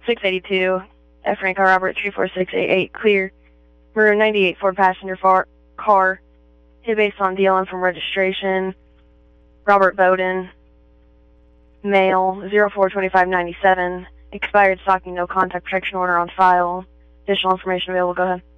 682, F. Franco Robert 34688, clear. Maroon 98 Ford passenger car, hit based on DLM from registration. Robert Bowden, male, 042597, expired stocking, no contact protection order on file. Additional information available, go ahead.